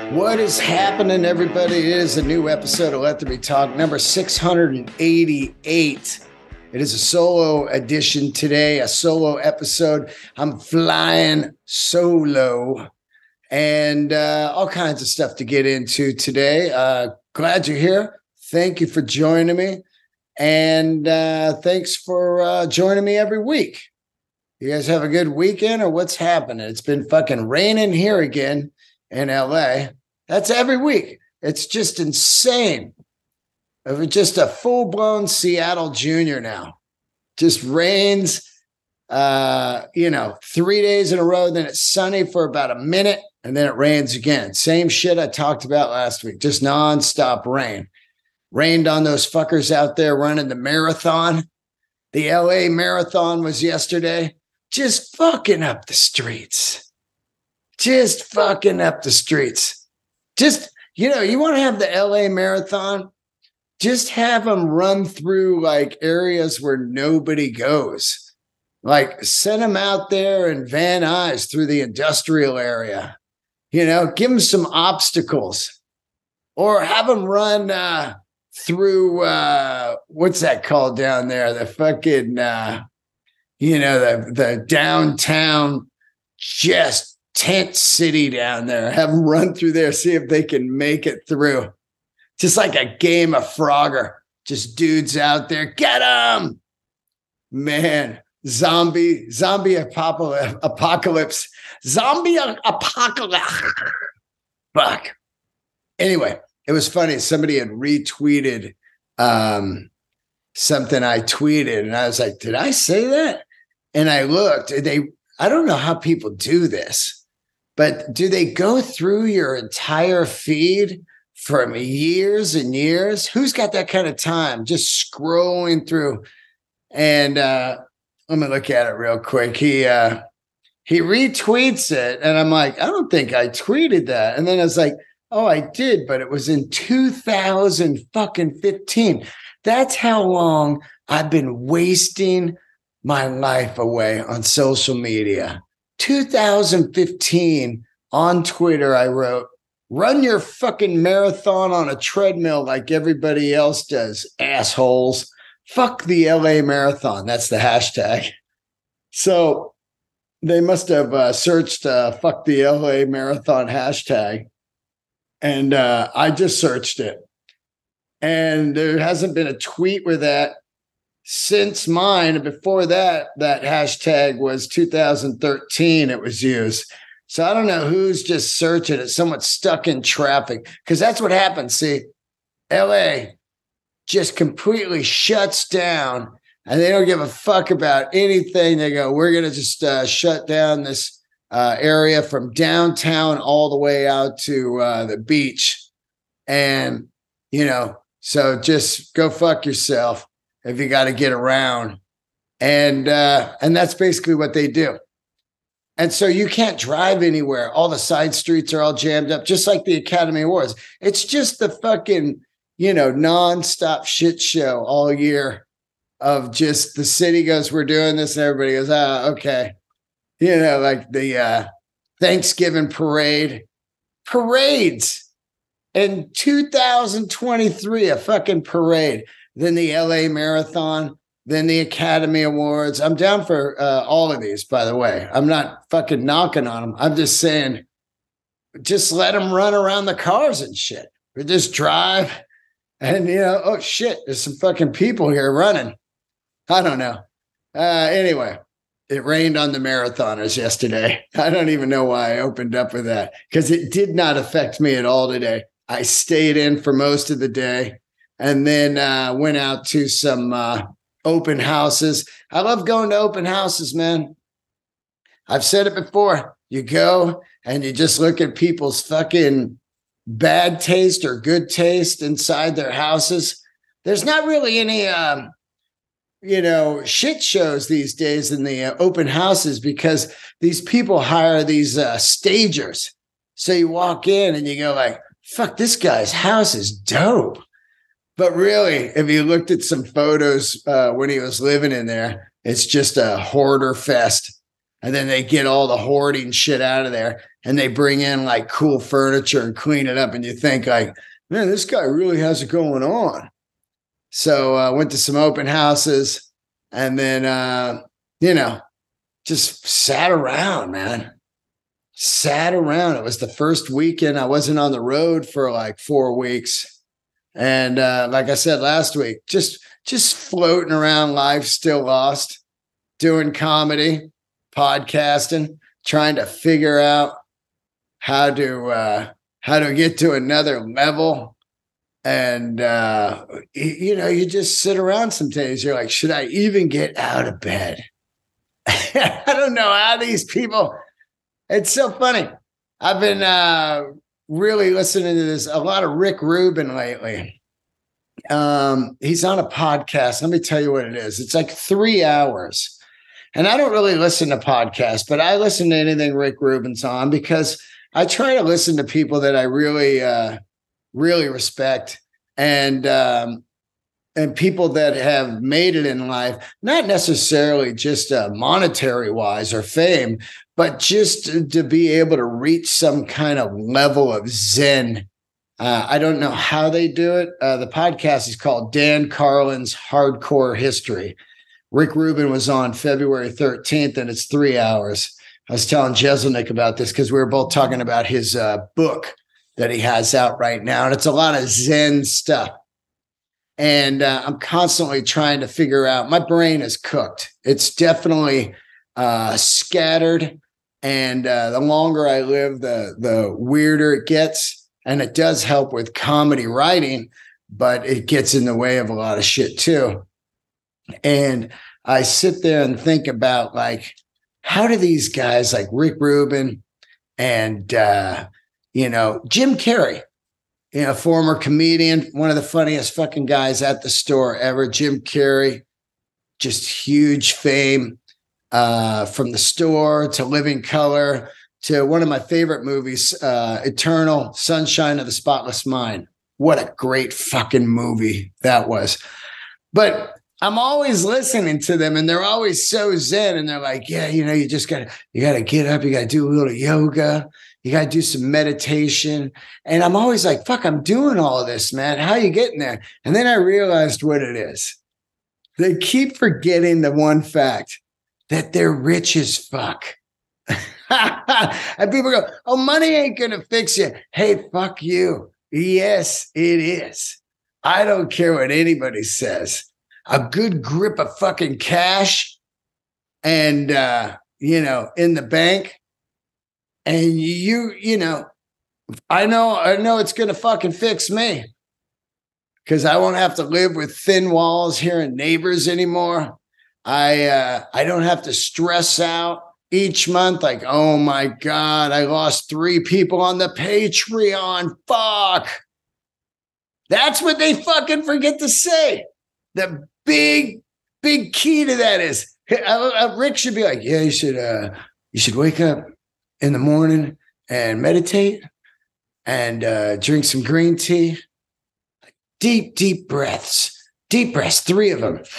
What is happening, everybody? It is a new episode of Let There Be Talk, number 688. It is a solo edition today, a solo episode. I'm flying solo and all kinds of stuff to get into today. Glad you're here. Thank you for joining me. And thanks for joining me every week. You guys have a good weekend or what's happening? It's been fucking raining here again in LA. That's every week. It's just insane. It's just a full-blown Seattle Junior now. Just rains, 3 days in a row. Then it's sunny for about a minute, and then it rains again. Same shit I talked about last week. Just nonstop rain. Rained on those fuckers out there running the marathon. The LA Marathon was yesterday. Just fucking up the streets. Just, you want to have the LA Marathon, just have them run through like areas where nobody goes. Like send them out there in Van Nuys through the industrial area, give them some obstacles or have them run through, what's that called down there? The fucking, the downtown just tent city down there. Have them run through there, see if they can make it through. Just like a game of Frogger. Just dudes out there. Get them! Man, zombie apocalypse. Zombie apocalypse. Fuck. Anyway, it was funny. Somebody had retweeted something I tweeted, and I was like, did I say that? And I looked, I don't know how people do this. But do they go through your entire feed from years and years? Who's got that kind of time? Just scrolling through. And let me look at it real quick. He retweets it. And I'm like, I don't think I tweeted that. And then I was like, oh, I did. But it was in 2015. That's how long I've been wasting my life away on social media. 2015 on Twitter, I wrote, run your fucking marathon on a treadmill like everybody else does, assholes. Fuck the LA Marathon. That's the hashtag. So they must have searched fuck the LA Marathon hashtag. And I just searched it. And there hasn't been a tweet with that since mine. And before that hashtag was 2013 it was used. So I don't know who's just searching it. Someone's stuck in traffic because that's what happens. See, LA just completely shuts down and they don't give a fuck about anything. They go, we're going to just shut down this area from downtown all the way out to the beach. And, so just go fuck yourself if you got to get around. And that's basically what they do. And so you can't drive anywhere. All the side streets are all jammed up, just like the Academy Awards. It's just the fucking, nonstop shit show all year of just the city goes, we're doing this. And everybody goes, okay. Like the Thanksgiving parades in 2023, a fucking parade. Then the LA Marathon, then the Academy Awards. I'm down for all of these, by the way. I'm not fucking knocking on them. I'm just saying, just let them run around the cars and shit. We just drive and, oh shit, there's some fucking people here running. I don't know. Anyway, it rained on the marathoners yesterday. I don't even know why I opened up with that because it did not affect me at all today. I stayed in for most of the day. And then went out to some open houses. I love going to open houses, man. I've said it before. You go and you just look at people's fucking bad taste or good taste inside their houses. There's not really any, shit shows these days in the open houses because these people hire these stagers. So you walk in and you go like, fuck, this guy's house is dope. But really, if you looked at some photos when he was living in there, it's just a hoarder fest. And then they get all the hoarding shit out of there and they bring in like cool furniture and clean it up. And you think like, man, this guy really has it going on. So I went to some open houses and then, just sat around, man. Sat around. It was the first weekend. I wasn't on the road for like 4 weeks. And like I said last week, just floating around life, still lost, doing comedy, podcasting, trying to figure out how to get to another level. And you just sit around some days. You're like, should I even get out of bed? I don't know how these people. It's so funny. I've been really listening to a lot of Rick Rubin lately. He's on a podcast. Let me tell you what it is. It's like 3 hours. And I don't really listen to podcasts, but I listen to anything Rick Rubin's on because I try to listen to people that I really, really respect and people that have made it in life, not necessarily just monetary wise or fame, but just to be able to reach some kind of level of Zen. I don't know how they do it. The podcast is called Dan Carlin's Hardcore History. Rick Rubin was on February 13th, and it's 3 hours. I was telling Jeselnik about this because we were both talking about his book that he has out right now. And it's a lot of Zen stuff. And I'm constantly trying to figure out, my brain is cooked. It's definitely scattered. And the longer I live, the weirder it gets. And it does help with comedy writing, but it gets in the way of a lot of shit too. And I sit there and think about like, how do these guys like Rick Rubin and, Jim Carrey, former comedian, one of the funniest fucking guys at the store ever, Jim Carrey, just huge fame from The Store to Living Color to one of my favorite movies, Eternal Sunshine of the Spotless Mind. What a great fucking movie that was. But I'm always listening to them and they're always so zen and they're like, yeah, you gotta get up, you gotta do a little yoga, you gotta do some meditation. And I'm always like, fuck, I'm doing all of this, man. How are you getting there? And then I realized what it is. They keep forgetting the one fact that they're rich as fuck. And people go, oh, money ain't gonna fix you. Hey, fuck you. Yes, it is. I don't care what anybody says. A good grip of fucking cash and, in the bank. And I know it's going to fucking fix me because I won't have to live with thin walls hearing neighbors anymore. I don't have to stress out each month. Like, oh my God, I lost 3 people on the Patreon. Fuck. That's what they fucking forget to say. The big key to that is Rick should be like, yeah, you should wake up in the morning and meditate and drink some green tea. Deep breaths, 3 of them.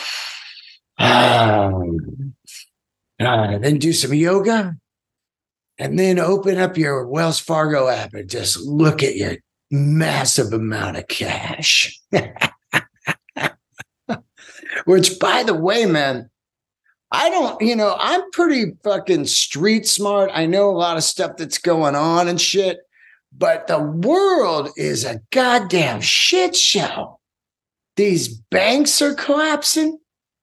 Then do some yoga and then open up your Wells Fargo app and just look at your massive amount of cash. Which, by the way, man, I'm pretty fucking street smart. I know a lot of stuff that's going on and shit, but the world is a goddamn shit show. These banks are collapsing.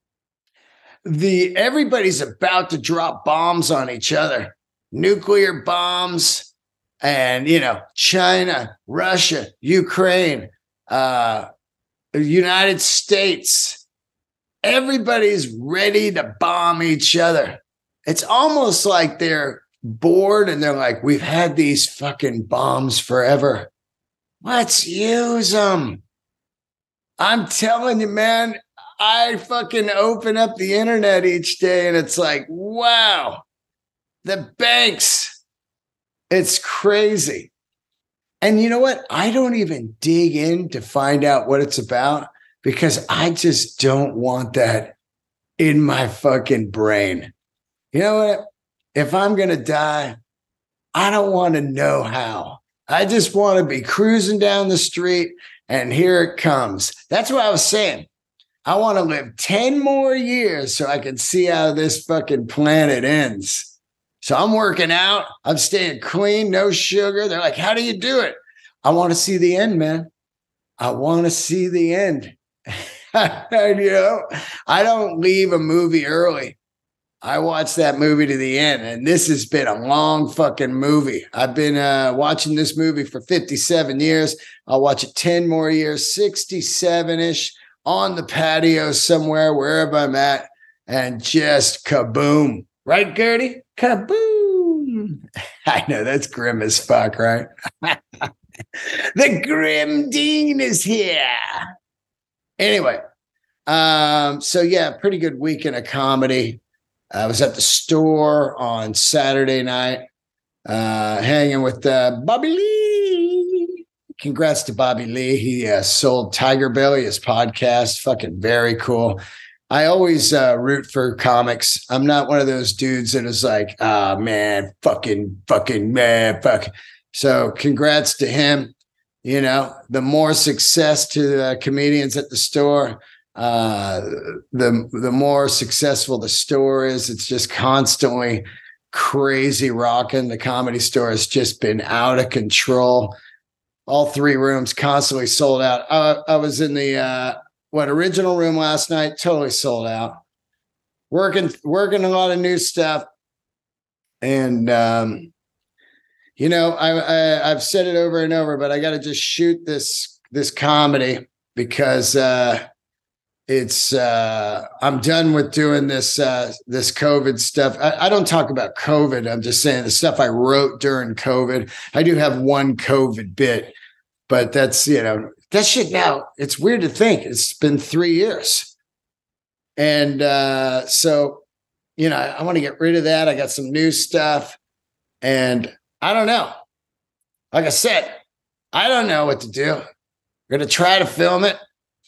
Everybody's about to drop bombs on each other, nuclear bombs, and, China, Russia, Ukraine, United States. Everybody's ready to bomb each other. It's almost like they're bored and they're like, we've had these fucking bombs forever. Let's use them. I'm telling you, man, I fucking open up the internet each day and it's like, wow, the banks. It's crazy. And you know what? I don't even dig in to find out what it's about, because I just don't want that in my fucking brain. You know what? if I'm going to die, I don't want to know how. I just want to be cruising down the street and here it comes. That's what I was saying. I want to live 10 more years so I can see how this fucking planet ends. So I'm working out. I'm staying clean, no sugar. They're like, how do you do it? I want to see the end, man. I want to see the end. I don't leave a movie early. I watched that movie to the end, and this has been a long fucking movie. I've been watching this movie for 57 years. I'll watch it 10 more years, 67-ish, on the patio somewhere, wherever I'm at, and just kaboom. Right, Gertie? Kaboom. I know, that's grim as fuck, right? The Grim Dean is here. Anyway, so yeah, pretty good weekend of comedy. I was at the store on Saturday night, hanging with Bobby Lee. Congrats to Bobby Lee. He sold Tiger Belly, his podcast. Fucking very cool. I always root for comics. I'm not one of those dudes that is like, oh, man, fucking, man, fuck. So congrats to him. You know, the more success to the comedians at the store, the more successful the store is. It's just constantly crazy rocking. The Comedy Store has just been out of control. All 3 rooms constantly sold out. I was in the original room last night, totally sold out. Working a lot of new stuff, and I've said it over and over, but I got to just shoot this comedy because it's I'm done with doing this COVID stuff. I don't talk about COVID. I'm just saying the stuff I wrote during COVID. I do have one COVID bit, but that's, that shit now. It's weird to think it's been 3 years. And so, I want to get rid of that. I got some new stuff, and I don't know. Like I said, I don't know what to do. I'm going to try to film it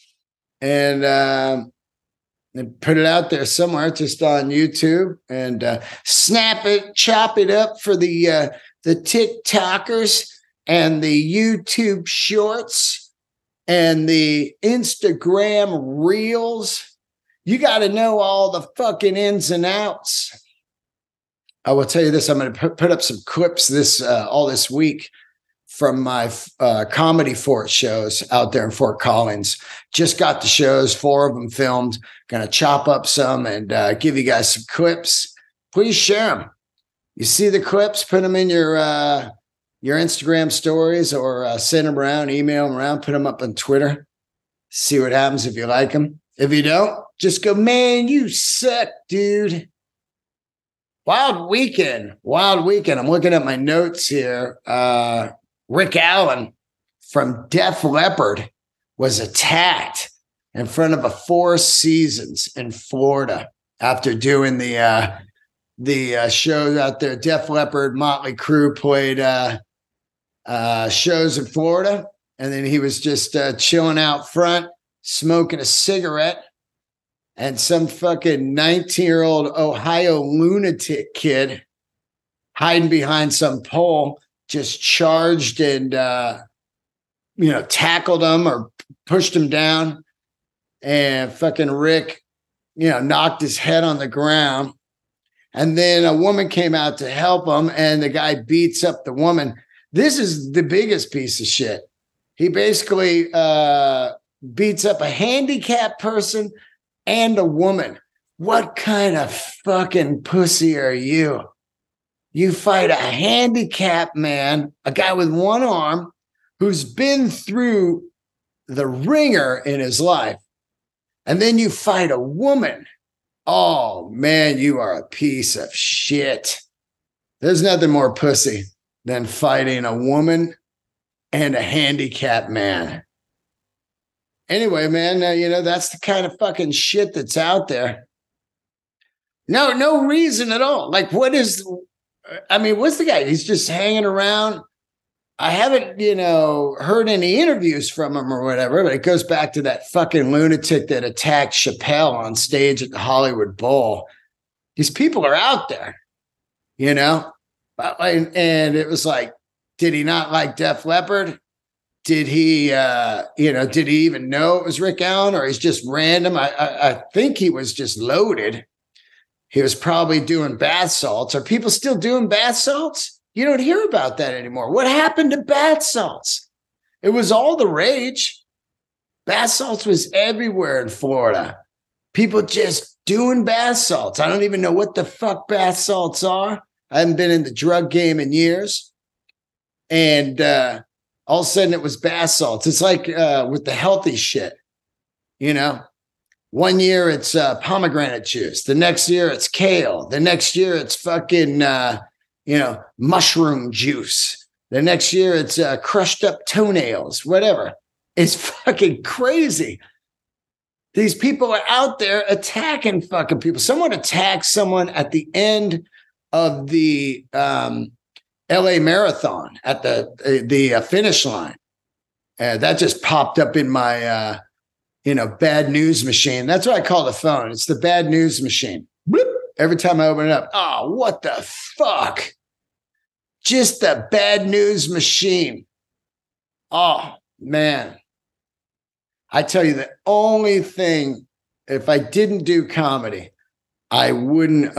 and put it out there somewhere, just on YouTube, and snap it, chop it up for the TikTokers and the YouTube shorts and the Instagram reels. You got to know all the fucking ins and outs. I will tell you this. I'm going to put up some clips all this week from my Comedy Fort shows out there in Fort Collins. Just got the shows, 4 of them filmed. Going to chop up some and give you guys some clips. Please share them. You see the clips, put them in your Instagram stories, or send them around, email them around, put them up on Twitter. See what happens if you like them. If you don't, just go, man, you suck, dude. Wild weekend. I'm looking at my notes here. Rick Allen from Def Leppard was attacked in front of a Four Seasons in Florida after doing the shows out there. Def Leppard, Motley Crue played shows in Florida, and then he was just chilling out front, smoking a cigarette, and some fucking 19-year-old Ohio lunatic kid hiding behind some pole just charged and tackled him or pushed him down, and fucking Rick knocked his head on the ground. And then a woman came out to help him, and the guy beats up the woman. This is the biggest piece of shit. He basically beats up a handicapped person and a woman. What kind of fucking pussy are you? You fight a handicapped man, a guy with one arm, who's been through the ringer in his life, and then you fight a woman. Oh, man, you are a piece of shit. There's nothing more pussy than fighting a woman and a handicapped man. Anyway, man, that's the kind of fucking shit that's out there. No reason at all. Like, what's the guy? He's just hanging around. I haven't, heard any interviews from him or whatever, but it goes back to that fucking lunatic that attacked Chappelle on stage at the Hollywood Bowl. These people are out there. you know? And it was like, did he not like Def Leppard? Did he, did he even know it was Rick Allen, or he's just random? I think he was just loaded. He was probably doing bath salts. Are people still doing bath salts? You don't hear about that anymore. What happened to bath salts? It was all the rage. Bath salts was everywhere in Florida. People just doing bath salts. I don't even know what the fuck bath salts are. I haven't been in the drug game in years. And all of a sudden it was bath salts. It's like with the healthy shit, you know? One year it's pomegranate juice. The next year it's kale. The next year it's fucking, mushroom juice. The next year it's crushed up toenails, whatever. It's fucking crazy. These people are out there attacking fucking people. Someone attacked someone at the end of the LA Marathon at the finish line. That just popped up in my bad news machine. That's what I call the phone. It's the bad news machine. Bloop. Every time I open it up, oh, what the fuck? Just the bad news machine. Oh, man. I tell you, the only thing, if I didn't do comedy, I wouldn't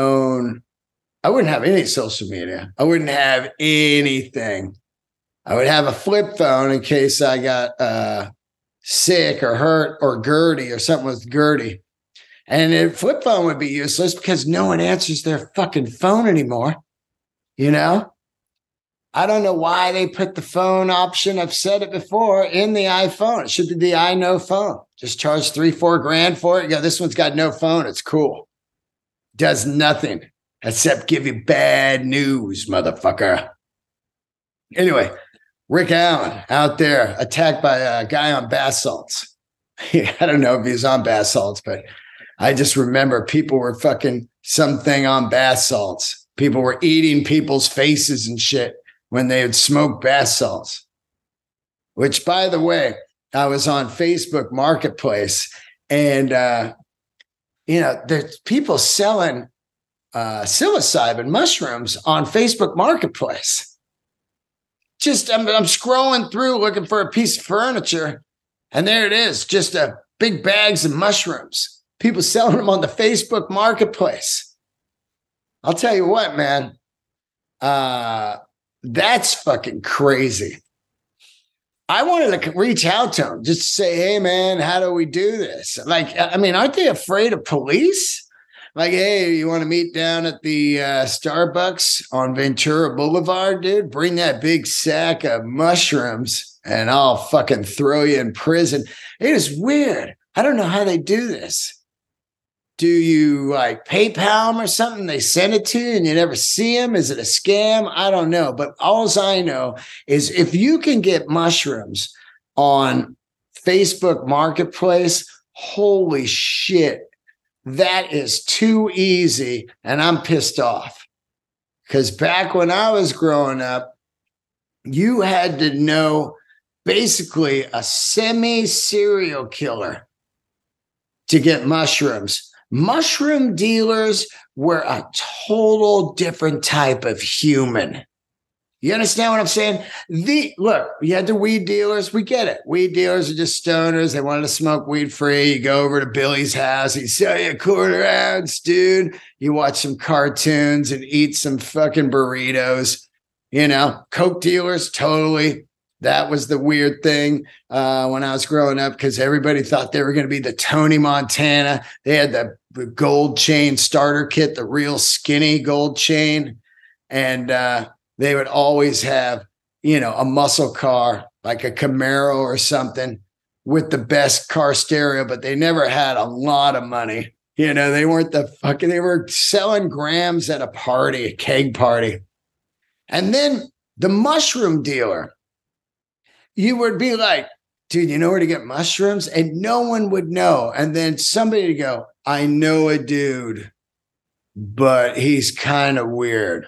have any social media. I wouldn't have anything. I would have a flip phone in case I got sick or hurt or Gertie or something with Gertie. And a flip phone would be useless because no one answers their fucking phone anymore. You know? I don't know why they put the phone option. I've said it before in the iPhone. It should be the I know phone. Just charge $3-4 grand for it. Yeah, this one's got no phone. It's cool. Does nothing except give you bad news, motherfucker. Anyway, Rick Allen out there attacked by a guy on bath salts. I don't know if he's on bath salts, but I just remember people were fucking something on bath salts. People were eating people's faces and shit when they would smoke bath salts. Which, by the way, I was on Facebook Marketplace, and there's people selling psilocybin mushrooms on Facebook Marketplace. Just I'm scrolling through looking for a piece of furniture, and there it is, just big bags of mushrooms. People selling them on the Facebook Marketplace. I'll tell you what, man. That's fucking crazy. I wanted to reach out to him just to say, hey, man, how do we do this? Like, I mean, aren't they afraid of police? Like, hey, you want to meet down at the Starbucks on Ventura Boulevard, dude? Bring that big sack of mushrooms and I'll fucking throw you in prison. It is weird. I don't know how they do this. Do you like PayPal them or something? They send it to you and you never see them? Is it a scam? I don't know. But all I know is if you can get mushrooms on Facebook Marketplace, holy shit, that is too easy. And I'm pissed off. Because back when I was growing up, you had to know basically a semi-serial killer to get mushrooms. Mushroom dealers were a total different type of human. You understand what I'm saying? Look, you had the weed dealers. We get it. Weed dealers are just stoners. They wanted to smoke weed free. You go over to Billy's house. He sell you a quarter ounce, dude. You watch some cartoons and eat some fucking burritos. You know, Coke dealers, totally. That was the weird thing when I was growing up because everybody thought they were going to be the Tony Montana. They had the gold chain starter kit, the real skinny gold chain. And they would always have, a muscle car, like a Camaro or something with the best car stereo, but they never had a lot of money. They weren't they were selling grams at a party, a keg party. And then the mushroom dealer, you would be like, dude, you know where to get mushrooms? And no one would know. And then somebody would go, I know a dude, but he's kind of weird.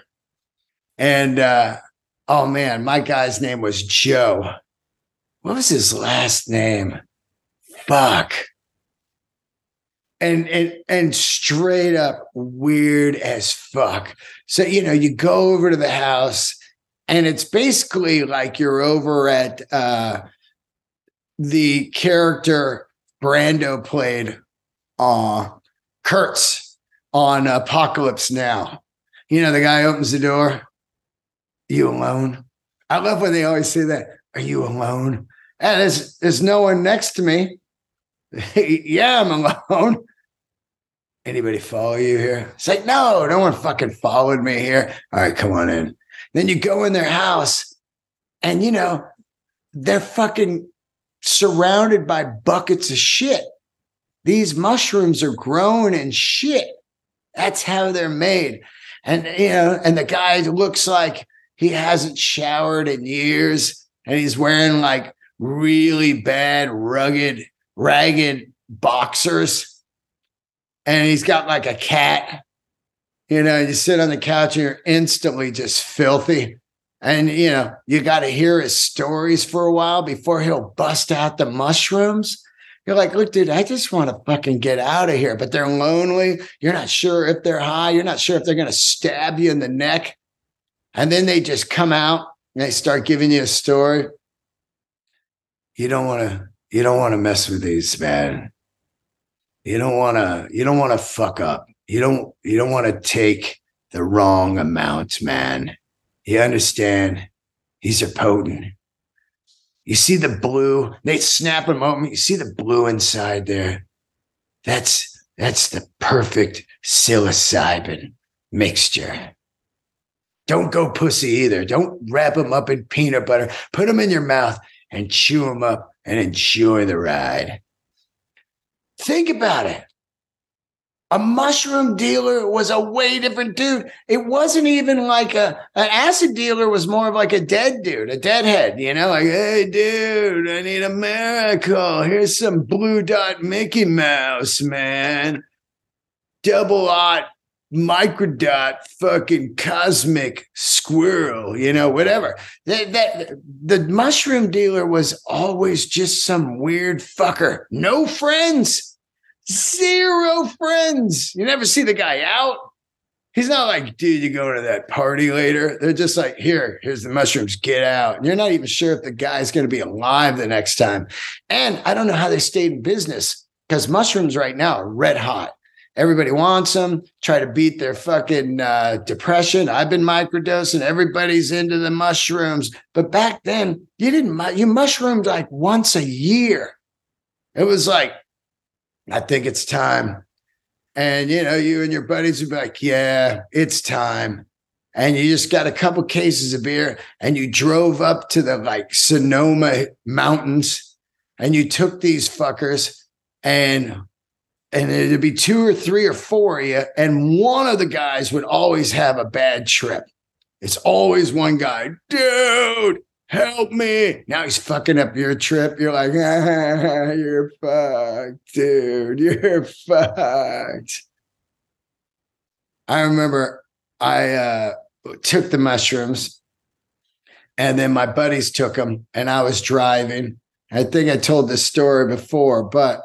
And, oh man, my guy's name was Joe. What was his last name? Fuck. and straight up weird as fuck. So, you go over to the house and it's basically like you're over at the character Brando played Kurtz on Apocalypse Now. The guy opens the door. You alone? I love when they always say that. Are you alone? And there's no one next to me. Yeah, I'm alone. Anybody follow you here? It's like, no one fucking followed me here. All right, come on in. Then you go in their house and, they're fucking surrounded by buckets of shit. These mushrooms are grown in shit. That's how they're made. And, and the guy looks like he hasn't showered in years. And he's wearing like really bad, ragged boxers. And he's got like a cat, you sit on the couch and you're instantly just filthy. And, you got to hear his stories for a while before he'll bust out the mushrooms. You're like, look, dude, I just want to fucking get out of here. But they're lonely. You're not sure if they're high. You're not sure if they're going to stab you in the neck. And then they just come out and they start giving you a story. You don't want to mess with these, man. You don't want to fuck up. You don't want to take the wrong amount, man. You understand? These are potent. You see the blue? They snap them open. You see the blue inside there? That's the perfect psilocybin mixture. Don't go pussy either. Don't wrap them up in peanut butter. Put them in your mouth and chew them up and enjoy the ride. Think about it. A mushroom dealer was a way different dude. It wasn't even like an acid dealer was more of like a dead dude, a deadhead, like, hey, dude, I need a miracle. Here's some blue dot Mickey Mouse, man. Double aught, microdot, fucking cosmic squirrel, whatever. The mushroom dealer was always just some weird fucker. No friends. Zero friends. You never see the guy out. He's not like, dude, you going to that party later? They're just like, here's the mushrooms, get out. And you're not even sure if the guy's going to be alive the next time. And I don't know how they stayed in business because mushrooms right now are red hot. Everybody wants them, try to beat their fucking depression. I've been microdosing. Everybody's into the mushrooms. But back then, you mushroomed like once a year. It was like, I think it's time. And, you and your buddies would be like, yeah, it's time. And you just got a couple cases of beer and you drove up to the like Sonoma Mountains and you took these fuckers and it'd be 2 or 3 or 4 of you. And one of the guys would always have a bad trip. It's always one guy, dude, help me. Now he's fucking up your trip. You're like, you're fucked, dude. You're fucked. I remember I took the mushrooms and then my buddies took them and I was driving. I think I told this story before, but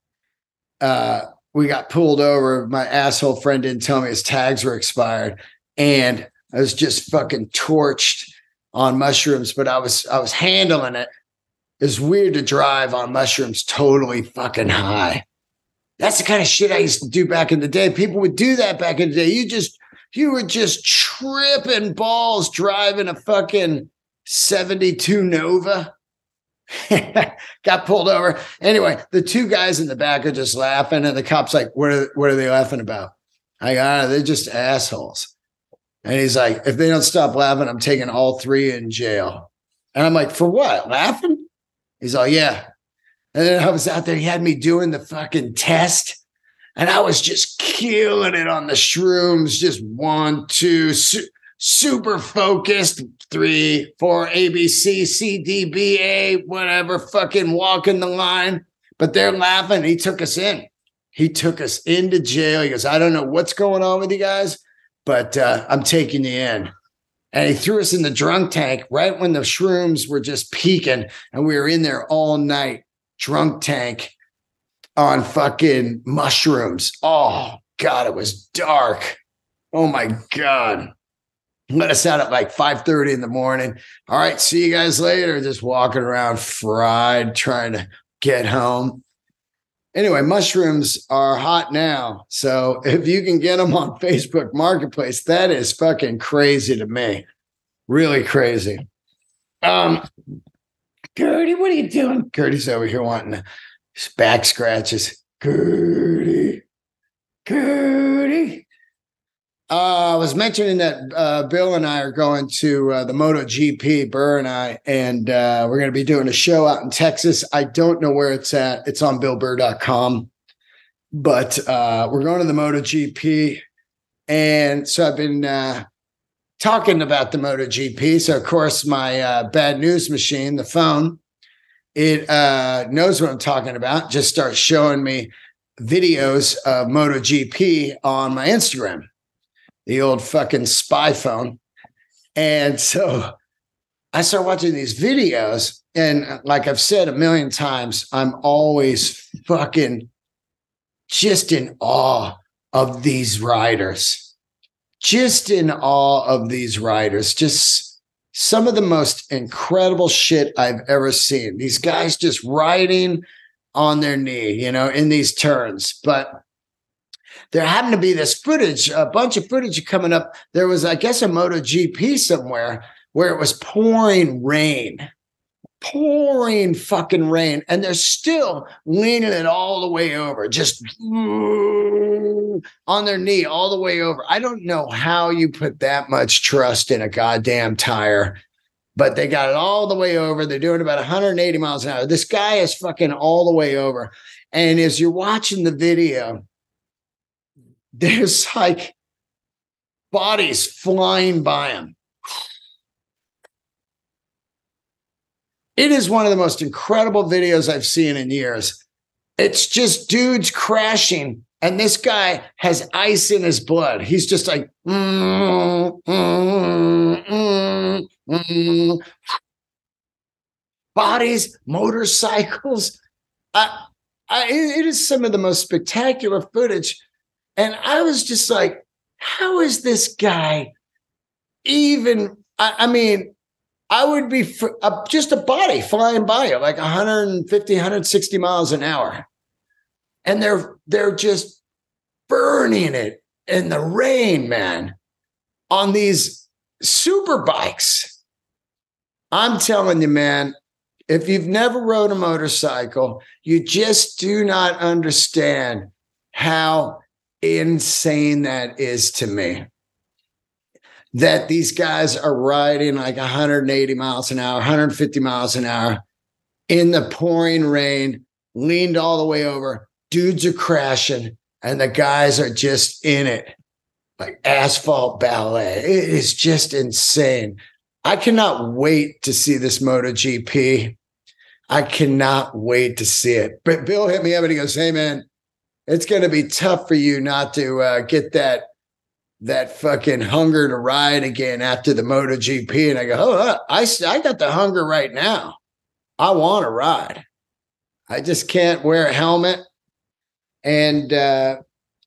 we got pulled over. My asshole friend didn't tell me his tags were expired. And I was just fucking torched on mushrooms, but I was handling it. It's weird to drive on mushrooms totally fucking high. That's the kind of shit I used to do back in the day. People would do that back in the day. You were just tripping balls driving a fucking 72 Nova. Got pulled over. Anyway, the 2 guys in the back are just laughing, and the cop's like, what are they laughing about? They're just assholes. And he's like, if they don't stop laughing, I'm taking all 3 in jail. And I'm like, for what? Laughing? He's like, yeah. And then I was out there. He had me doing the fucking test. And I was just killing it on the shrooms. Just 1, 2, super focused. 3, 4, A, B, C, C, D, B, A, whatever. Fucking walking the line. But they're laughing. He took us in. He took us into jail. He goes, I don't know what's going on with you guys, but I'm taking you in. And he threw us in the drunk tank right when the shrooms were just peaking. And we were in there all night, drunk tank. on fucking mushrooms. Oh God, it was dark. Oh my God. Let us out at like 5:30 in the morning. All right, see you guys later. Just walking around fried, trying to get home. Anyway, mushrooms are hot now. So if you can get them on Facebook Marketplace, that is fucking crazy to me. Really crazy. Gertie, what are you doing? Gertie's over here wanting back scratches. Gertie. I was mentioning that Bill and I are going to the MotoGP, Burr and I, and we're going to be doing a show out in Texas. I don't know where it's at. It's on BillBurr.com. But we're going to the MotoGP. And so I've been talking about the MotoGP. So, of course, my bad news machine, the phone, it knows what I'm talking about. Just starts showing me videos of MotoGP on my Instagram. The old fucking spy phone. And so I start watching these videos. And like I've said a million times, I'm always fucking just in awe of these riders. Just in awe of these riders. Just some of the most incredible shit I've ever seen. These guys just riding on their knee, in these turns. But there happened to be this footage, a bunch of footage coming up. There was, I guess, a MotoGP somewhere where it was pouring fucking rain. And they're still leaning it all the way over, just on their knee all the way over. I don't know how you put that much trust in a goddamn tire, but they got it all the way over. They're doing about 180 miles an hour. This guy is fucking all the way over. And as you're watching the video, there's like bodies flying by him. It is one of the most incredible videos I've seen in years. It's just dudes crashing, and this guy has ice in his blood. He's just like, bodies, motorcycles. It is some of the most spectacular footage. And I was just like, how is this guy even? I mean, I would be just a body flying by you like 150, 160 miles an hour. And they're just burning it in the rain, man, on these super bikes. I'm telling you, man, if you've never rode a motorcycle, you just do not understand how insane that is to me. That these guys are riding like 180 miles an hour, 150 miles an hour in the pouring rain, leaned all the way over. Dudes are crashing, and the guys are just in it like asphalt ballet. It is just insane. I cannot wait to see this MotoGP. I cannot wait to see it. But Bill hit me up and he goes, hey, man, it's going to be tough for you not to get that fucking hunger to ride again after the MotoGP. And I go, oh, I got the hunger right now. I want to ride. I just can't wear a helmet. And, I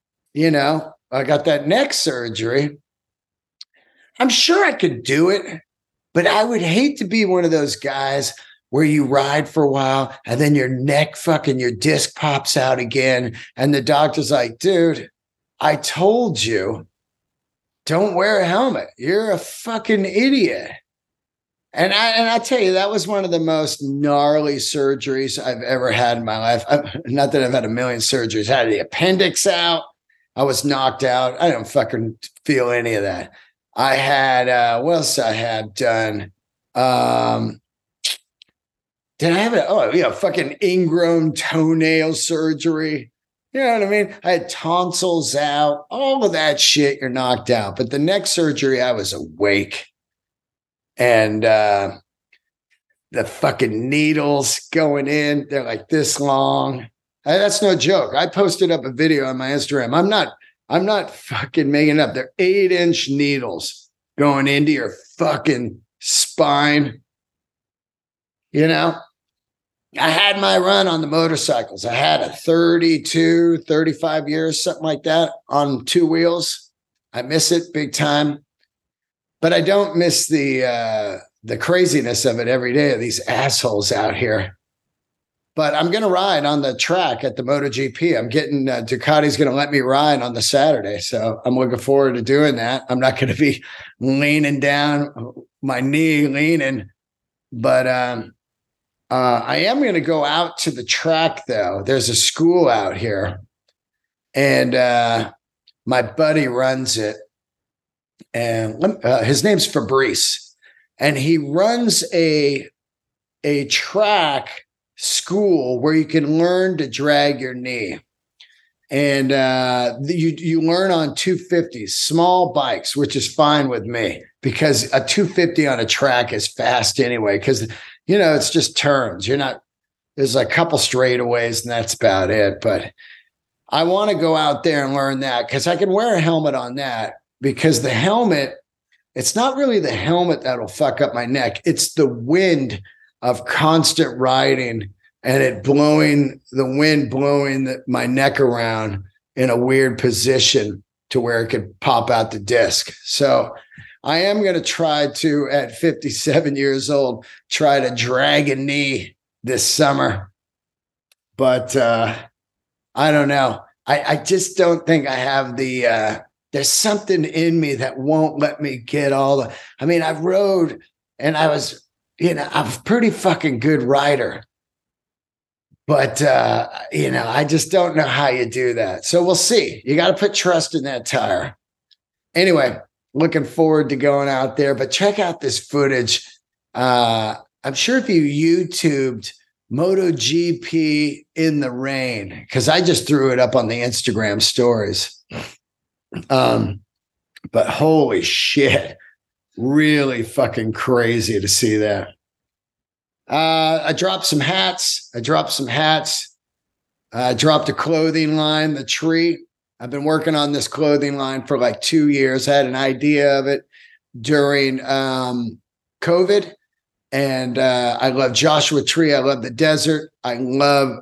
got that neck surgery. I'm sure I could do it, but I would hate to be one of those guys where you ride for a while and then your disc pops out again. And the doctor's like, dude, I told you, don't wear a helmet. You're a fucking idiot. And I tell you, that was one of the most gnarly surgeries I've ever had in my life. Not that I've had a million surgeries. I had the appendix out. I was knocked out. I don't fucking feel any of that. I had, what else I had done? Did I have it? Oh, yeah, fucking ingrown toenail surgery. You know what I mean? I had tonsils out, all of that shit. You're knocked out. But the neck surgery, I was awake. And the fucking needles going in, they're like this long. That's no joke. I posted up a video on my Instagram. I'm not fucking making it up. They're 8-inch needles going into your fucking spine. I had my run on the motorcycles. I had a 32, 35 years, something like that on two wheels. I miss it big time, but I don't miss the craziness of it every day of these assholes out here. But I'm going to ride on the track at the MotoGP. I'm getting Ducati's going to let me ride on the Saturday. So I'm looking forward to doing that. I'm not going to be leaning down, my knee leaning, but I am going to go out to the track, though. There's a school out here, and my buddy runs it. And his name's Fabrice, and he runs a track school where you can learn to drag your knee, and you learn on 250s, small bikes, which is fine with me because a 250 on a track is fast anyway, because it's just turns. There's a couple straightaways and that's about it, but I want to go out there and learn that because I can wear a helmet on that, because the helmet, it's not really the helmet that'll fuck up my neck, it's the wind of constant riding and the wind blowing my neck around in a weird position to where it could pop out the disc. So I am going to try to, at 57 years old, try to drag a knee this summer. But I don't know. I just don't think I have there's something in me that won't let me get I rode and I was, I'm a pretty fucking good rider. But, I just don't know how you do that. So we'll see. You got to put trust in that tire. Anyway, looking forward to going out there. But check out this footage. I'm sure if you YouTubed MotoGP in the rain, because I just threw it up on the Instagram stories. But holy shit, really fucking crazy to see that. I dropped some hats. I dropped a clothing line, The Tree. I've been working on this clothing line for like 2 years. I had an idea of it during COVID. And I love Joshua Tree. I love the desert. I love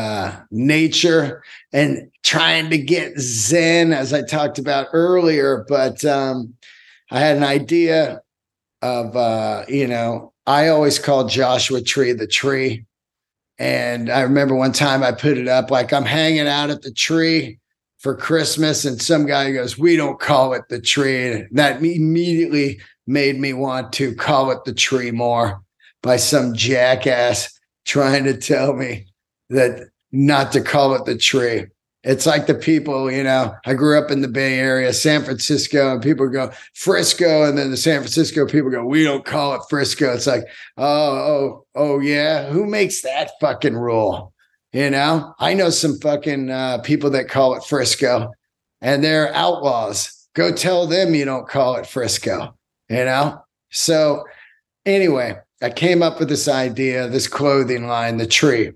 nature and trying to get zen, as I talked about earlier. But I had an idea of, I always called Joshua Tree the tree. And I remember one time I put it up like I'm hanging out at the tree for Christmas. And some guy goes, "We don't call it the tree." And that immediately made me want to call it the tree more, by some jackass trying to tell me that not to call it the tree. It's like the people, I grew up in the Bay Area, San Francisco, and people go Frisco. And then the San Francisco people go, "We don't call it Frisco." It's like, oh, yeah. Who makes that fucking rule? I know some fucking people that call it Frisco and they're outlaws. Go tell them you don't call it Frisco, So anyway, I came up with this idea, this clothing line, The Tree.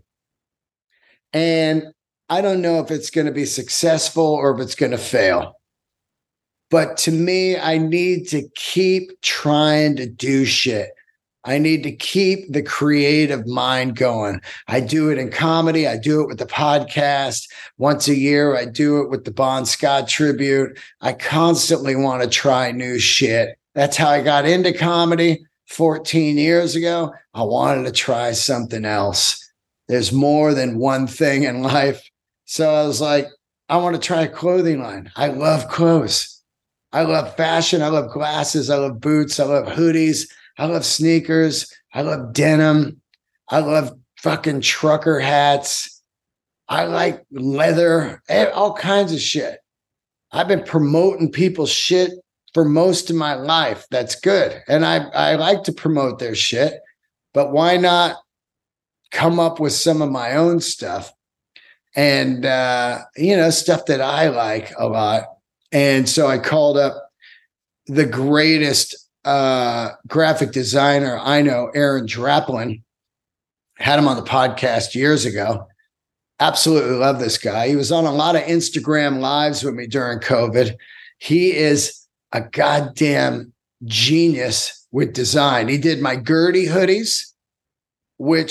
And I don't know if it's going to be successful or if it's going to fail. But to me, I need to keep trying to do shit. I need to keep the creative mind going. I do it in comedy. I do it with the podcast. Once a year, I do it with the Bon Scott tribute. I constantly want to try new shit. That's how I got into comedy 14 years ago. I wanted to try something else. There's more than one thing in life. So I was like, I want to try a clothing line. I love clothes. I love fashion. I love glasses. I love boots. I love hoodies. I love sneakers. I love denim. I love fucking trucker hats. I like leather, all kinds of shit. I've been promoting people's shit for most of my life. That's good. And I like to promote their shit, but why not come up with some of my own stuff and, stuff that I like a lot. And so I called up the greatest graphic designer I know, Aaron Draplin. Had him on the podcast years ago. Absolutely love this guy. He was on a lot of Instagram lives with me during COVID. He is a goddamn genius with design. He did my Gertie hoodies, which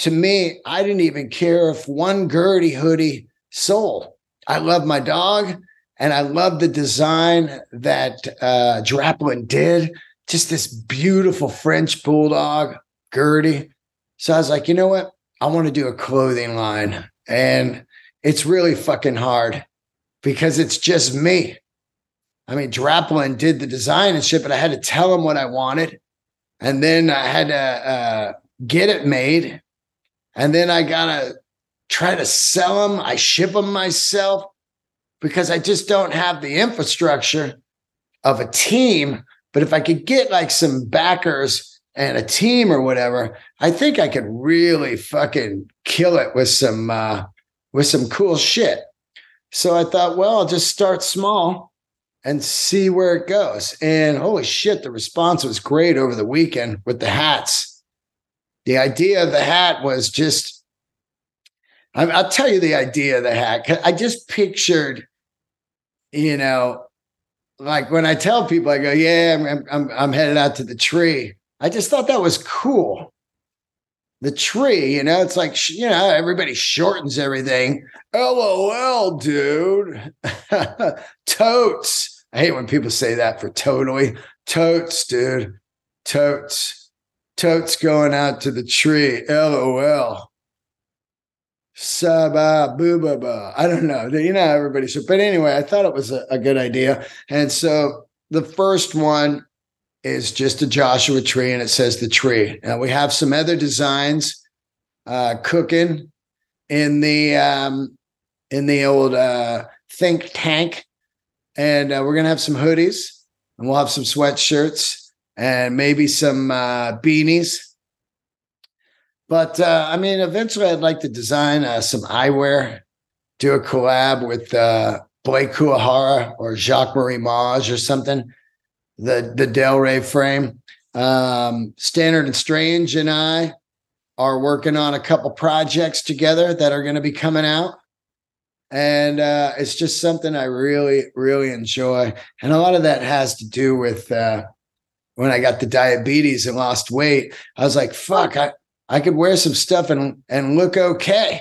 to me, I didn't even care if one Gertie hoodie sold. I love my dog, and I love the design that Draplin did. Just this beautiful French bulldog, Gertie. So I was like, you know what? I want to do a clothing line. And it's really fucking hard because it's just me. I mean, Draplin did the design and shit, but I had to tell him what I wanted. And then I had to get it made. And then I got to try to sell them. I ship them myself because I just don't have the infrastructure of a team. But if I could get like some backers and a team or whatever, I think I could really fucking kill it with some cool shit. So I thought, well, I'll just start small and see where it goes. And holy shit, the response was great over the weekend with the hats. The idea of the hat was just, I'll tell you the idea of the hat. I just pictured, you know, like when I tell people, I go, yeah, I'm headed out to the tree. I just thought that was cool. The tree, you know, it's like, you know, everybody shortens everything. LOL, dude. Totes. I hate when people say that for totally. Totes, dude. Totes. Totes going out to the tree. LOL. Saba, boo-ba-ba. I don't know. You know, everybody should. But anyway, I thought it was a good idea. And so the first one is just a Joshua tree, and it says the tree. Now we have some other designs cooking in the old think tank, and we're gonna have some hoodies, and we'll have some sweatshirts, and maybe some beanies. But I mean, eventually, I'd like to design some eyewear, do a collab with Blake Kuwahara or Jacques Marie Mage or something. The Del Rey frame. Standard and Strange and I are working on a couple projects together that are going to be coming out. And it's just something I really, really enjoy. And a lot of that has to do with when I got the diabetes and lost weight. I was like, fuck, I could wear some stuff and look okay.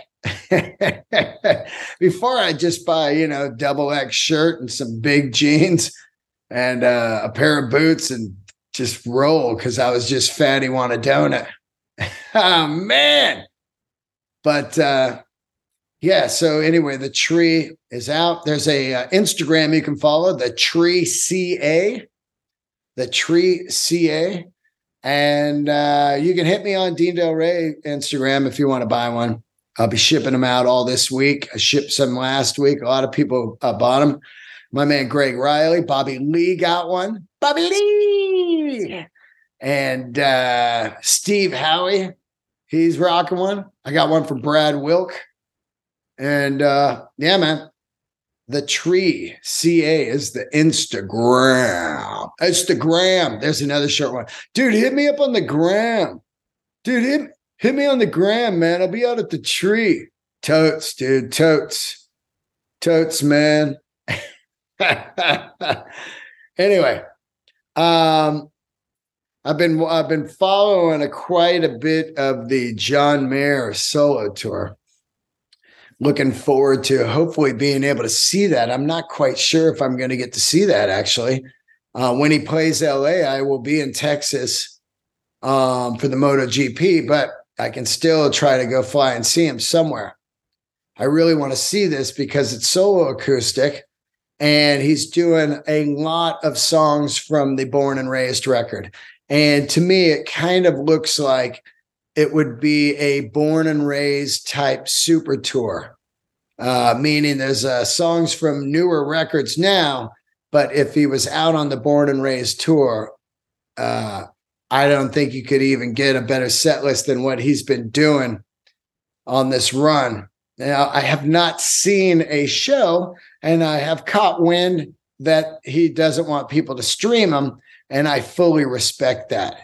Before I just buy, you know, XX shirt and some big jeans and a pair of boots and just roll because I was just fatty want a donut. Oh, man. But yeah, so anyway, the tree is out. There's a Instagram you can follow, the Tree CA. The Tree CA. And you can hit me on Dean Del Rey Instagram if you want to buy one. I'll be shipping them out all this week. I shipped some last week. A lot of people bought them. My man Greg Riley, Bobby Lee got one. Bobby Lee! And Steve Howie, he's rocking one. I got one from Brad Wilk. And yeah, man, the Tree CA is the Instagram. Instagram. There's another short one. Dude, hit me up on the gram. Dude, hit me on the gram, man. I'll be out at the tree. Totes, dude. Totes. Totes, man. Anyway, I've been following quite a bit of the John Mayer solo tour. Looking forward to hopefully being able to see that. I'm not quite sure if I'm going to get to see that actually. When he plays LA, I will be in Texas for the MotoGP, but I can still try to go fly and see him somewhere. I really want to see this because it's solo acoustic. And he's doing a lot of songs from the Born and Raised record. And to me, it kind of looks like it would be a Born and Raised type super tour, meaning there's songs from newer records now. But if he was out on the Born and Raised tour, I don't think you could even get a better set list than what he's been doing on this run. Now, I have not seen a show, and I have caught wind that he doesn't want people to stream them, and I fully respect that.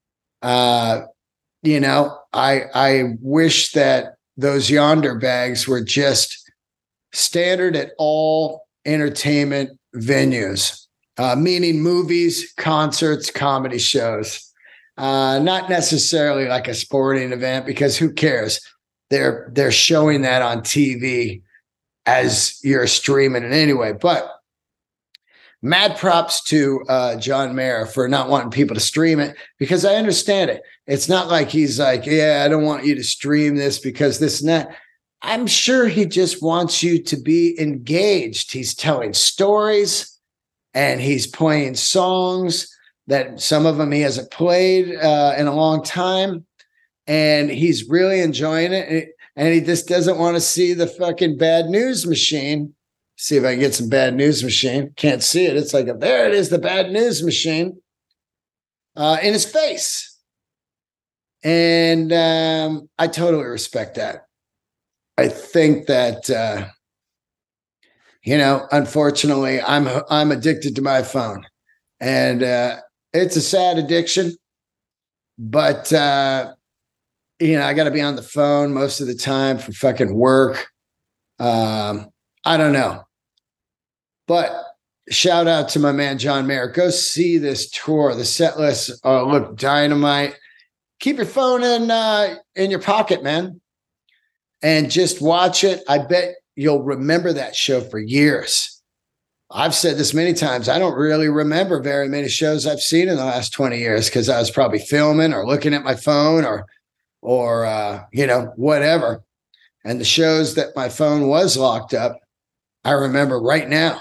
You know, I wish that those Yonder bags were just standard at all entertainment venues, meaning movies, concerts, comedy shows. Not necessarily like a sporting event, because who cares? They're showing that on TV as you're streaming it anyway. But mad props to John Mayer for not wanting people to stream it, because I understand it. It's not like he's like, yeah, I don't want you to stream this because this and that. I'm sure he just wants you to be engaged. He's telling stories and he's playing songs that some of them he hasn't played in a long time. And he's really enjoying it. And he just doesn't want to see the fucking bad news machine. See if I can get some bad news machine. Can't see it. It's like, there it is, the bad news machine in his face. And I totally respect that. I think that, unfortunately, I'm addicted to my phone. And it's a sad addiction. But, I got to be on the phone most of the time for fucking work. I don't know. But shout out to my man, John Mayer. Go see this tour. The set lists look dynamite. Keep your phone in your pocket, man, and just watch it. I bet you'll remember that show for years. I've said this many times. I don't really remember very many shows I've seen in the last 20 years because I was probably filming or looking at my phone or whatever. And the shows that my phone was locked up, I remember right now.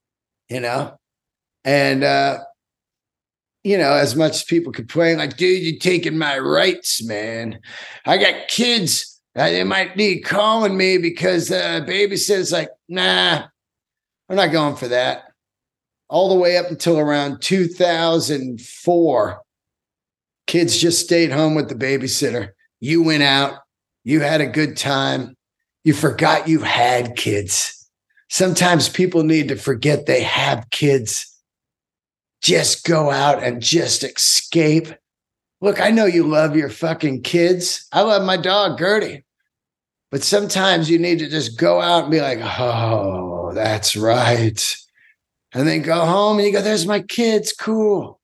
And as much as people complain, like, dude, you're taking my rights, man. I got kids. They might need calling me because babysitter's like, nah, I'm not going for that. All the way up until around 2004, kids just stayed home with the babysitter. You went out. You had a good time. You forgot you had kids. Sometimes people need to forget they have kids. Just go out and just escape. Look, I know you love your fucking kids. I love my dog, Gertie. But sometimes you need to just go out and be like, oh, that's right. And then go home and you go, there's my kids. Cool.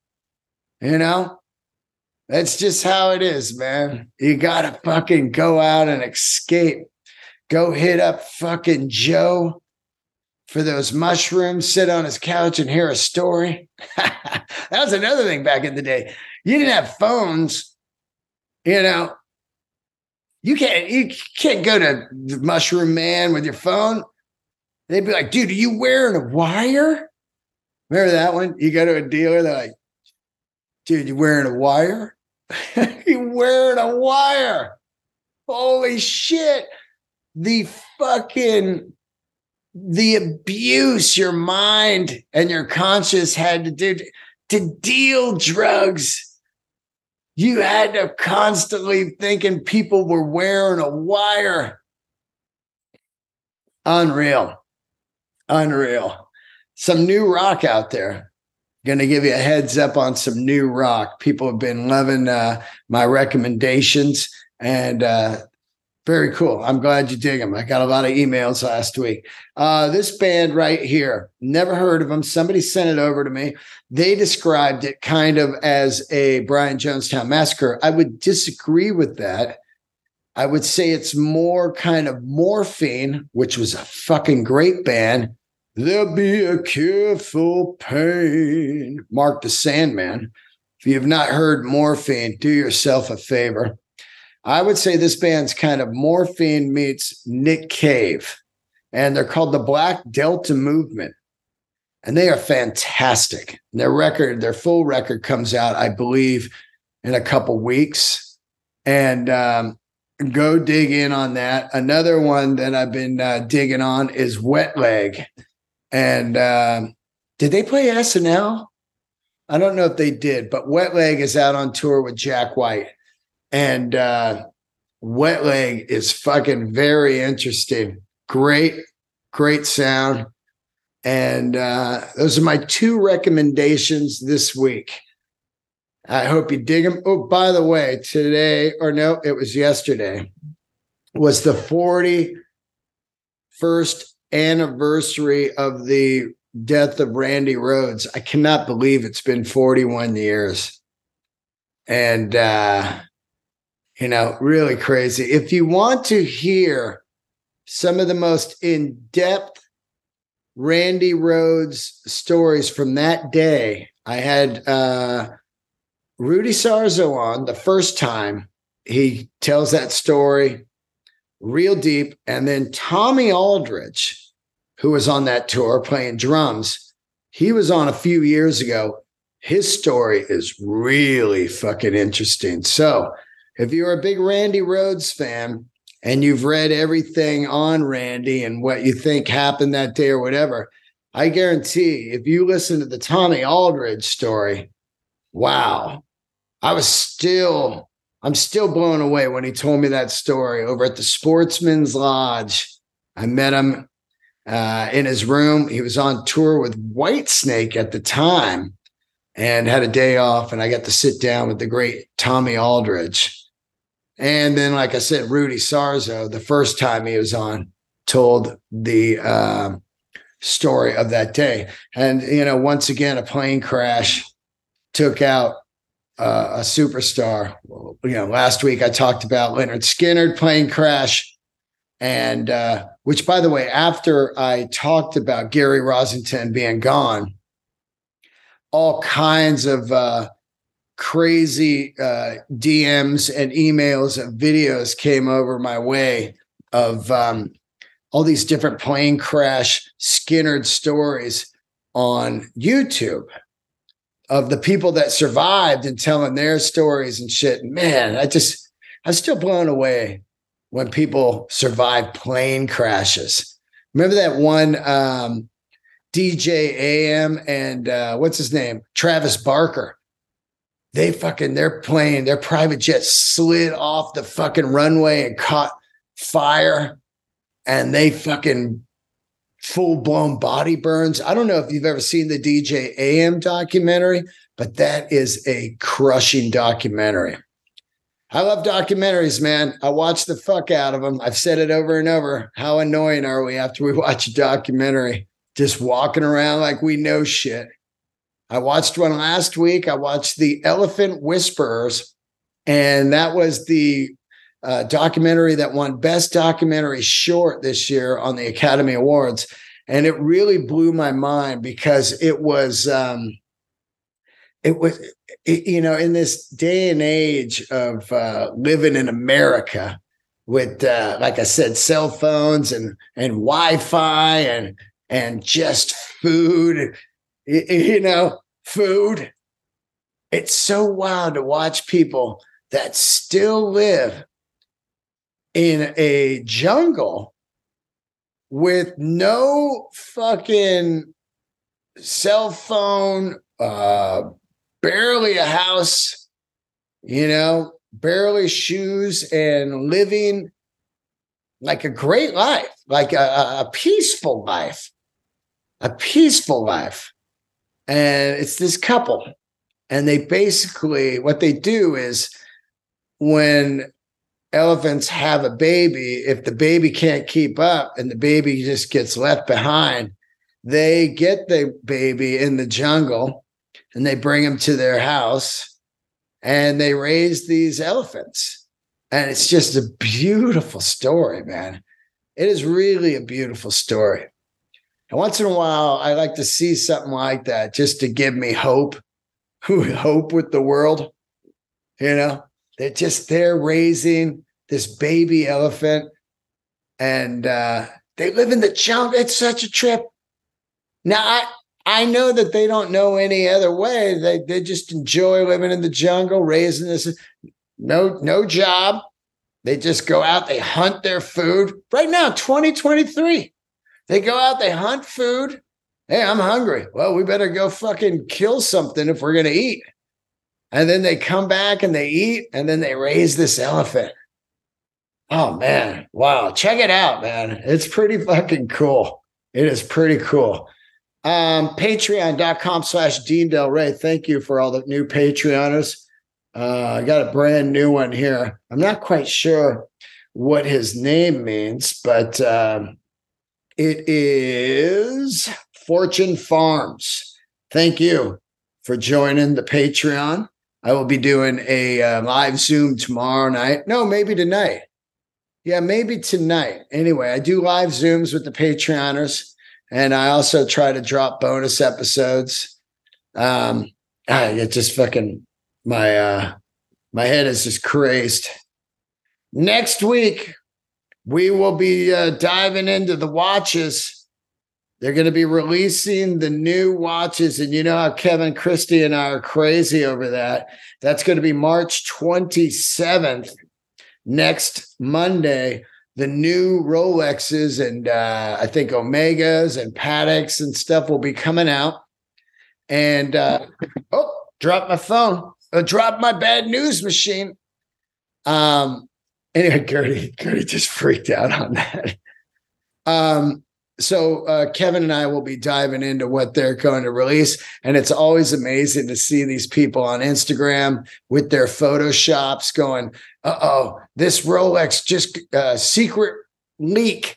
That's just how it is, man. You got to fucking go out and escape. Go hit up fucking Joe for those mushrooms, sit on his couch and hear a story. That was another thing back in the day. You didn't have phones, You can't go to the Mushroom Man with your phone. They'd be like, dude, are you wearing a wire? Remember that one? You go to a dealer, they're like, dude, you wearing a wire? You wearing a wire? Holy shit. The abuse your mind and your conscience had to do to deal drugs. You had to constantly thinking people were wearing a wire. Unreal. Some new rock out there. Going to give you a heads up on some new rock. People have been loving my recommendations, and very cool. I'm glad you dig them. I got a lot of emails last week. This band right here, never heard of them. Somebody sent it over to me. They described it kind of as a Brian Jonestown Massacre. I would disagree with that. I would say it's more kind of Morphine, which was a fucking great band. There'll be a careful pain. Mark the Sandman. If you've not heard Morphine, do yourself a favor. I would say this band's kind of Morphine meets Nick Cave, and they're called the Black Delta Movement, and they are fantastic. Their full record comes out, I believe, in a couple weeks, and go dig in on that. Another one that I've been digging on is Wet Leg, and did they play SNL? I don't know if they did, but Wet Leg is out on tour with Jack White. And Wet Leg is fucking very interesting. Great sound. And those are my two recommendations this week. I hope you dig them. Oh, by the way, it was yesterday, was the 41st anniversary of the death of Randy Rhoads. I cannot believe it's been 41 years. And, really crazy. If you want to hear some of the most in-depth Randy Rhoads stories from that day, I had Rudy Sarzo on the first time. He tells that story real deep. And then Tommy Aldridge, who was on that tour playing drums, he was on a few years ago. His story is really fucking interesting. So if you're a big Randy Rhoads fan and you've read everything on Randy and what you think happened that day or whatever, I guarantee if you listen to the Tommy Aldridge story, wow, I'm still blown away when he told me that story over at the Sportsman's Lodge. I met him in his room. He was on tour with Whitesnake at the time and had a day off, and I got to sit down with the great Tommy Aldridge. And then, like I said, Rudy Sarzo, the first time he was on, told the story of that day. And, once again, a plane crash took out a superstar. Last week I talked about Leonard Skinner plane crash. And which, by the way, after I talked about Gary Rossington being gone, all kinds of crazy DMs and emails and videos came over my way of all these different plane crash Skinner stories on YouTube of the people that survived and telling their stories and shit. Man, I'm still blown away when people survive plane crashes. Remember that one DJ AM and what's his name? Travis Barker. Their private jet slid off the fucking runway and caught fire, and they fucking full-blown body burns. I don't know if you've ever seen the DJ AM documentary, but that is a crushing documentary. I love documentaries, man. I watch the fuck out of them. I've said it over and over. How annoying are we after we watch a documentary? Just walking around like we know shit. I watched one last week. I watched The Elephant Whisperers, and that was the documentary that won Best Documentary Short this year on the Academy Awards. And it really blew my mind because it was in this day and age of living in America with, like I said, cell phones and Wi-Fi and just food, food. It's so wild to watch people that still live in a jungle with no fucking cell phone, barely a house, barely shoes, and living like a great life, like a peaceful life, And it's this couple. And they basically, what they do is when elephants have a baby, if the baby can't keep up and the baby just gets left behind, they get the baby in the jungle and they bring him to their house and they raise these elephants. And it's just a beautiful story, man. It is really a beautiful story. And once in a while, I like to see something like that just to give me hope, hope with the world. They're raising this baby elephant and they live in the jungle. It's such a trip. Now, I know that they don't know any other way. They just enjoy living in the jungle, raising this. No job. They just go out. They hunt their food. Right now, 2023. They go out. They hunt food. Hey, I'm hungry. Well, we better go fucking kill something if we're going to eat. And then they come back and they eat. And then they raise this elephant. Oh, man. Wow. Check it out, man. It's pretty fucking cool. It is pretty cool. Patreon.com/Dean Del Rey. Thank you for all the new Patreoners. I got a brand new one here. I'm not quite sure what his name means, but it is Fortune Farms. Thank you for joining the Patreon. I will be doing a live Zoom tomorrow night. No, maybe tonight. Yeah, maybe tonight. Anyway, I do live Zooms with the Patreoners, and I also try to drop bonus episodes. It just fucking my head is just crazed. Next week, we will be diving into the watches. They're going to be releasing the new watches, and you know how Kevin Christie and I are crazy over that. That's going to be March 27th, next Monday. The new Rolexes and I think Omegas and Pateks and stuff will be coming out. And dropped my phone. Dropped my bad news machine. Anyway, Gertie just freaked out on that. So Kevin and I will be diving into what they're going to release. And it's always amazing to see these people on Instagram with their Photoshops going, this Rolex just a secret leak.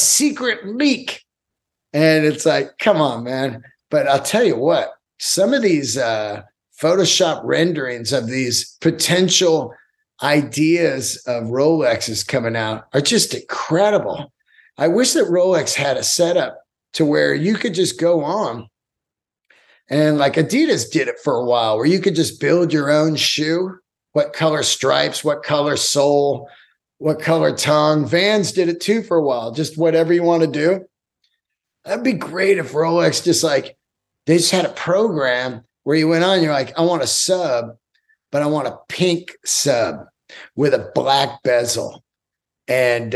And it's like, come on, man. But I'll tell you what, some of these Photoshop renderings of these potential ideas of Rolexes coming out are just incredible. I wish that Rolex had a setup to where you could just go on, and like Adidas did it for a while, where you could just build your own shoe, what color stripes, what color sole, what color tongue. Vans did it too for a while, just whatever you want to do. That'd be great if Rolex they just had a program where you went on, you're like, I want a sub, but I want a pink sub with a black bezel and,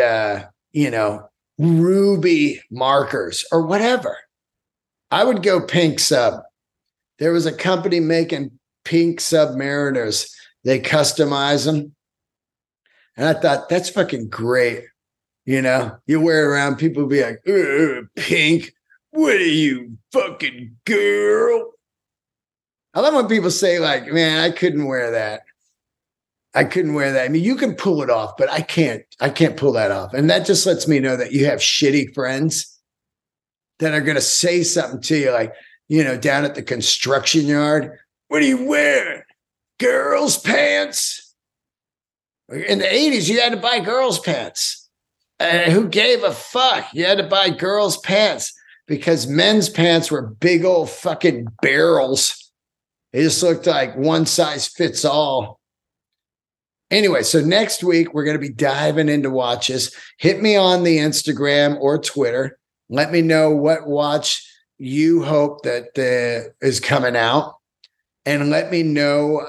ruby markers or whatever. I would go pink sub. There was a company making pink Submariners. They customize them. And I thought, that's fucking great. You wear it around, people will be like, pink. What are you, fucking girl? I love when people say, like, man, I couldn't wear that. I mean, you can pull it off, but I can't pull that off. And that just lets me know that you have shitty friends that are going to say something to you, like, down at the construction yard. What are you wearing? Girls' pants? In the 80s, you had to buy girls' pants. Who gave a fuck? You had to buy girls' pants because men's pants were big old fucking barrels. It just looked like one size fits all. Anyway, so next week, we're going to be diving into watches. Hit me on the Instagram or Twitter. Let me know what watch you hope that is coming out. And let me know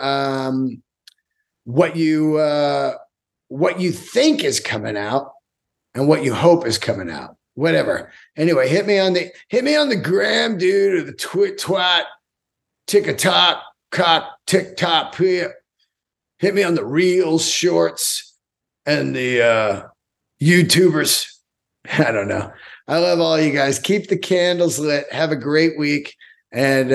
what you think is coming out and what you hope is coming out. Whatever. Anyway, hit me on the gram, dude, or the twat, tick-a-tock, cock, tick-tock, hit me on the Reels, Shorts, and the YouTubers. I don't know. I love all you guys. Keep the candles lit. Have a great week. And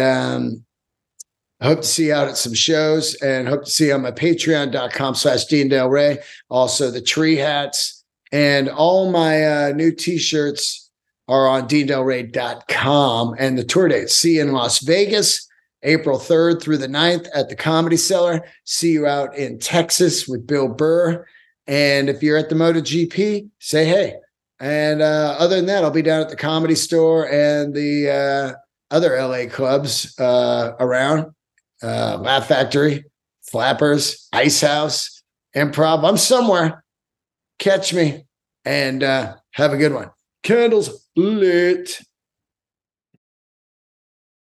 I hope to see you out at some shows, and hope to see you on my patreon.com/Dean Del Rey. Also the tree hats and all my new t-shirts are on DeanDelRey.com, and the tour dates. See you in Las Vegas, April 3rd through the 9th at the Comedy Cellar. See you out in Texas with Bill Burr. And if you're at the MotoGP, say hey. And other than that, I'll be down at the Comedy Store and the other LA clubs around. Laugh Factory, Flappers, Ice House, Improv. I'm somewhere. Catch me and have a good one. Candles lit.